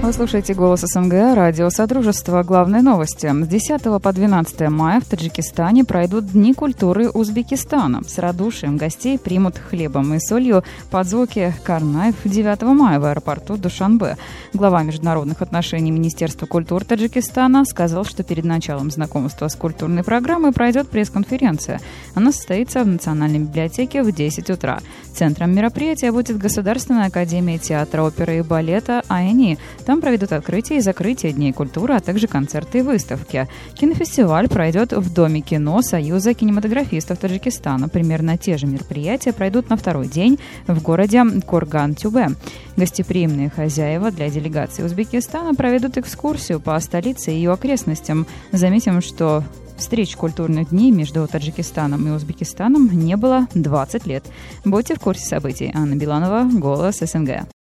Вы слушаете «Голос СНГ», радио Содружества. Главные новости. С 10 по 12 мая в Таджикистане пройдут Дни культуры Узбекистана. С радушием гостей примут хлебом и солью под звуки карнаев 9 мая в аэропорту Душанбе. Глава международных отношений Министерства культуры Таджикистана сказал, что перед началом знакомства с культурной программой пройдет пресс-конференция. Она состоится в Национальной библиотеке в 10 утра. Центром мероприятия будет Государственная академия театра, оперы и балета АЭНИ. Там проведут открытие и закрытие Дней культуры, а также концерты и выставки. Кинофестиваль пройдет в Доме кино Союза кинематографистов Таджикистана. Примерно те же мероприятия пройдут на второй день в городе Курган-Тюбе. Гостеприимные хозяева для делегации Узбекистана проведут экскурсию по столице и ее окрестностям. Заметим, что встреч культурных дней между Таджикистаном и Узбекистаном не было 20 лет. Будьте в курсе событий. Анна Биланова, «Голос СНГ».